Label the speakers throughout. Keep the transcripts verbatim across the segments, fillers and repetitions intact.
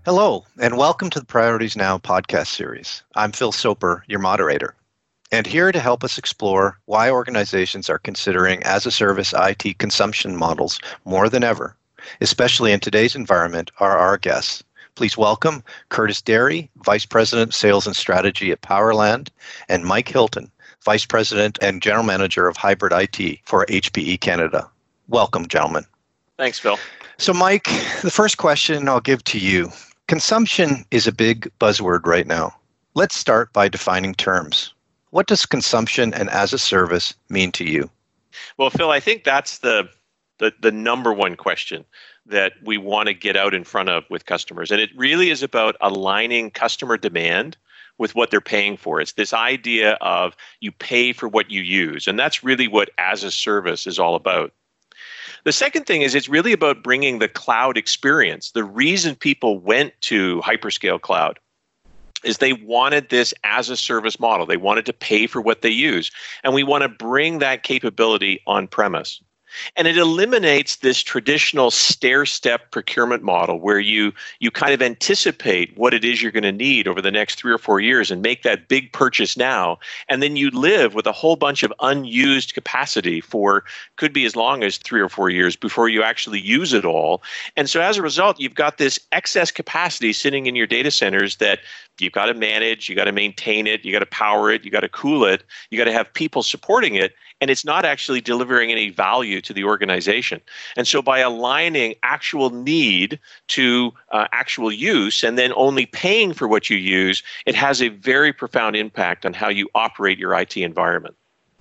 Speaker 1: Hello, and welcome to the Priorities Now podcast series. I'm Phil Soper, your moderator, and here to help us explore why organizations are considering as-a-service I T consumption models more than ever, especially in today's environment, are our guests. Please welcome Curtis Derry, Vice President, Sales and Strategy at Powerland, and Mike Hilton, Vice President and General Manager of Hybrid I T for H P E Canada. Welcome, gentlemen.
Speaker 2: Thanks, Phil.
Speaker 1: So, Mike, the first question I'll give to you. Consumption is a big buzzword right now. Let's start by defining terms. What does consumption and as a service mean to you?
Speaker 2: Well, Phil, I think that's the the, the number one question that we want to get out in front of with customers. And it really is about aligning customer demand with what they're paying for. It's this idea of you pay for what you use. And that's really what as a service is all about. The second thing is it's really about bringing the cloud experience. The reason people went to hyperscale cloud is they wanted this as a service model. They wanted to pay for what they use. And we want to bring that capability on premise. And it eliminates this traditional stair-step procurement model where you you kind of anticipate what it is you're going to need over the next three or four years and make that big purchase now. And then you live with a whole bunch of unused capacity for could be as long as three or four years before you actually use it all. And so as a result, you've got this excess capacity sitting in your data centers that you've got to manage, you got to maintain it, you got to power it, you got to cool it, you got to have people supporting it. And it's not actually delivering any value to the organization. And so by aligning actual need to uh, actual use and then only paying for what you use, it has a very profound impact on how you operate your I T environment.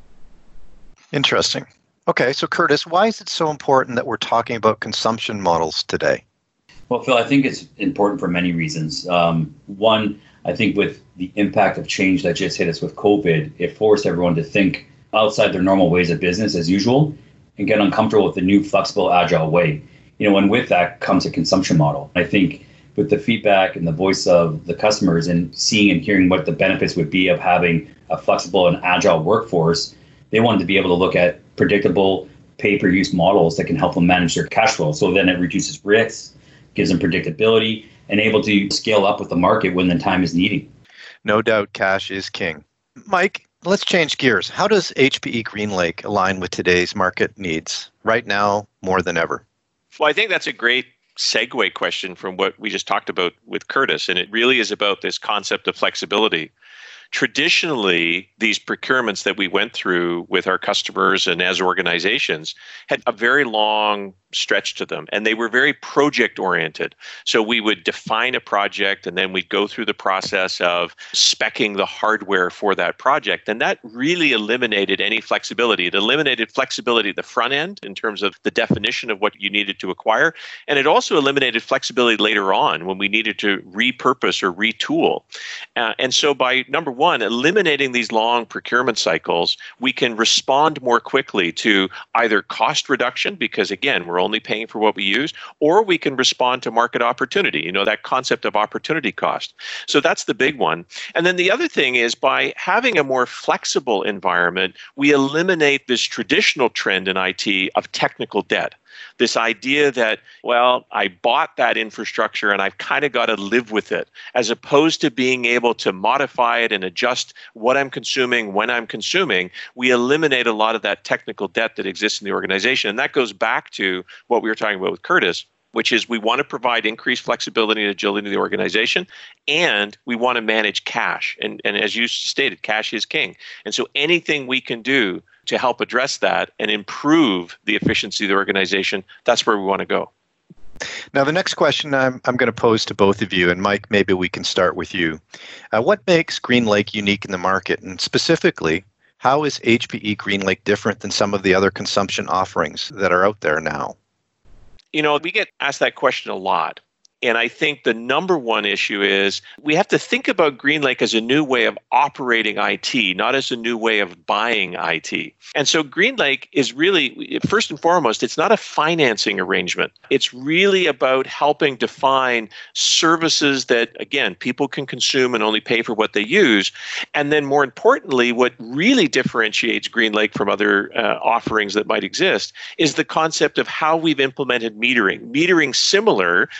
Speaker 1: Interesting. Okay, so Curtis, why is it so important that we're talking about consumption models today?
Speaker 3: Well, Phil, I think it's important for many reasons. Um, one, I think with the impact of change that just hit us with COVID, it forced everyone to think outside their normal ways of business as usual and get uncomfortable with the new flexible, agile way. You know, and with that comes a consumption model. I think with the feedback and the voice of the customers and seeing and hearing what the benefits would be of having a flexible and agile workforce, they wanted to be able to look at predictable pay-per-use models that can help them manage their cash flow. So then it reduces risks, gives them predictability, and able to scale up with the market when the time is needed.
Speaker 1: No doubt cash is king. Mike, let's change gears. How does H P E GreenLake align with today's market needs right now more than ever?
Speaker 2: Well, I think that's a great segue question from what we just talked about with Curtis. And it really is about this concept of flexibility. Traditionally, these procurements that we went through with our customers and as organizations had a very long stretch to them, and they were very project oriented. So we would define a project and then we'd go through the process of speccing the hardware for that project. And that really eliminated any flexibility. It eliminated flexibility at the front end in terms of the definition of what you needed to acquire. And it also eliminated flexibility later on when we needed to repurpose or retool. Uh, and so by number one, eliminating these long procurement cycles, we can respond more quickly to either cost reduction, because again, we're only paying for what we use, or we can respond to market opportunity, you know, that concept of opportunity cost. So that's the big one. And then the other thing is by having a more flexible environment, we eliminate this traditional trend in I T of technical debt. This idea that, well, I bought that infrastructure and I've kind of got to live with it, as opposed to being able to modify it and adjust what I'm consuming when I'm consuming. We eliminate a lot of that technical debt that exists in the organization. And that goes back to what we were talking about with Curtis, which is we want to provide increased flexibility and agility to the organization, and we want to manage cash. And, and as you stated, cash is king. And so anything we can do to help address that and improve the efficiency of the organization, that's where we want to go.
Speaker 1: Now, the next question I'm, I'm going to pose to both of you, and Mike, maybe we can start with you. Uh, what makes GreenLake unique in the market? And specifically, how is H P E GreenLake different than some of the other consumption offerings that are out there now?
Speaker 2: You know, we get asked that question a lot. And I think the number one issue is we have to think about GreenLake as a new way of operating I T, not as a new way of buying I T. And so GreenLake is really, first and foremost, it's not a financing arrangement. It's really about helping define services that, again, people can consume and only pay for what they use. And then more importantly, what really differentiates GreenLake from other uh, offerings that might exist is the concept of how we've implemented metering. Metering similar to how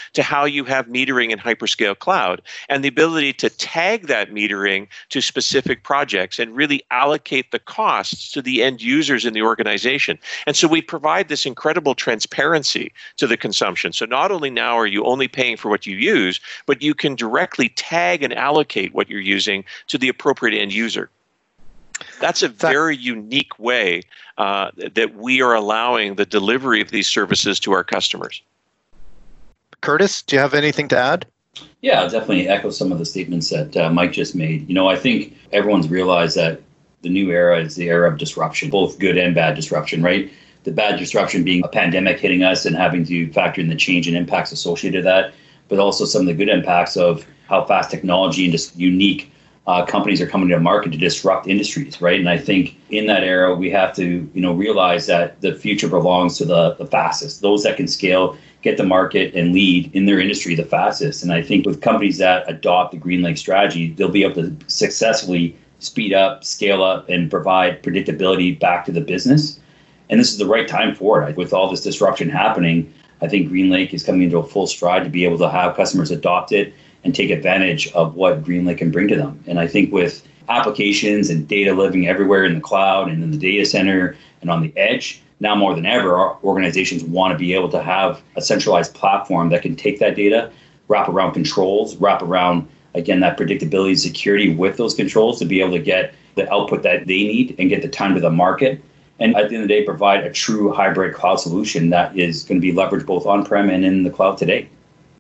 Speaker 2: you have metering in hyperscale cloud and the ability to tag that metering to specific projects and really allocate the costs to the end users in the organization. And so we provide this incredible transparency to the consumption. So not only now are you only paying for what you use, but you can directly tag and allocate what you're using to the appropriate end user. That's a very unique way uh, that we are allowing the delivery of these services to our customers.
Speaker 1: Curtis, do you have anything to add?
Speaker 3: Yeah, I'll definitely echo some of the statements that uh, Mike just made. You know, I think everyone's realized that the new era is the era of disruption, both good and bad disruption, right? The bad disruption being a pandemic hitting us and having to factor in the change and impacts associated with that, but also some of the good impacts of how fast technology and just unique uh, companies are coming to the market to disrupt industries, right? And I think in that era, we have to, you know, realize that the future belongs to the, the fastest, those that can scale, get the market and lead in their industry the fastest. And I think with companies that adopt the GreenLake strategy, they'll be able to successfully speed up, scale up, and provide predictability back to the business. And this is the right time for it. With all this disruption happening, I think GreenLake is coming into a full stride to be able to have customers adopt it and take advantage of what GreenLake can bring to them. And I think with applications and data living everywhere in the cloud and in the data center and on the edge, now more than ever, our organizations want to be able to have a centralized platform that can take that data, wrap around controls, wrap around, again, that predictability and security with those controls to be able to get the output that they need and get the time to the market. And at the end of the day, provide a true hybrid cloud solution that is going to be leveraged both on-prem and in the cloud today.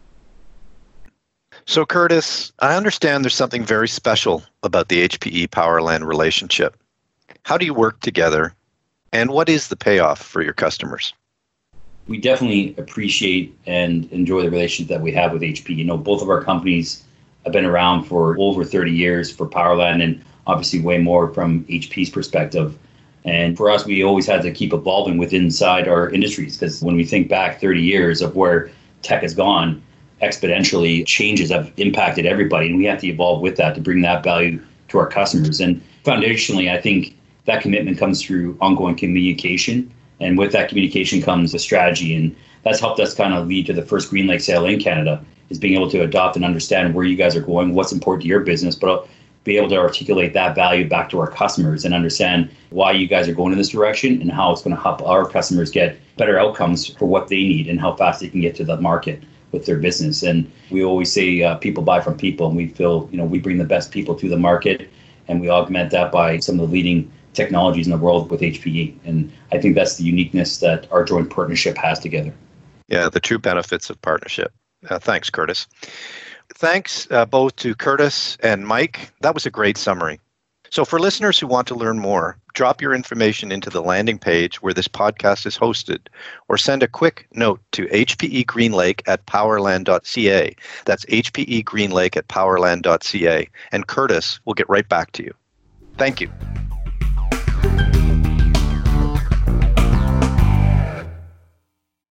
Speaker 1: So Curtis, I understand there's something very special about the H P E Powerland relationship. How do you work together? And what is the payoff for your customers?
Speaker 3: We definitely appreciate and enjoy the relationship that we have with H P. You know, both of our companies have been around for over thirty years for Powerland, and obviously way more from H P's perspective. And for us, we always had to keep evolving within inside our industries, because when we think back thirty years of where tech has gone, exponentially changes have impacted everybody, and we have to evolve with that to bring that value to our customers. And foundationally, I think that commitment comes through ongoing communication. And with that communication comes a strategy. And that's helped us kind of lead to the first GreenLake sale in Canada, is being able to adopt and understand where you guys are going, what's important to your business, but be able to articulate that value back to our customers and understand why you guys are going in this direction and how it's going to help our customers get better outcomes for what they need and how fast they can get to the market with their business. And we always say uh, people buy from people, and we feel, you know, we bring the best people to the market, and we augment that by some of the leading technologies in the world with H P E. And I think that's the uniqueness that our joint partnership has together.
Speaker 1: Yeah, the true benefits of partnership. Uh, thanks, Curtis. Thanks uh, both to Curtis and Mike. That was a great summary. So for listeners who want to learn more, drop your information into the landing page where this podcast is hosted, or send a quick note to H P E GreenLake at powerland dot c a. That's H P E GreenLake at powerland dot c a, and Curtis will get right back to you. Thank you.